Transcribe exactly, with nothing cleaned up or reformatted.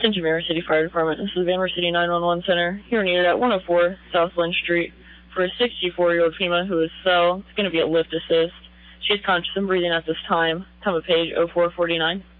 Attention Van Wert City Fire Department. This is Van Wert City nine one one Center. Here needed at one oh four South Lynch Street for a sixty-four-year-old female who is cell. It's going to be a lift assist. She's conscious and breathing at this time. Time of page oh four forty-nine.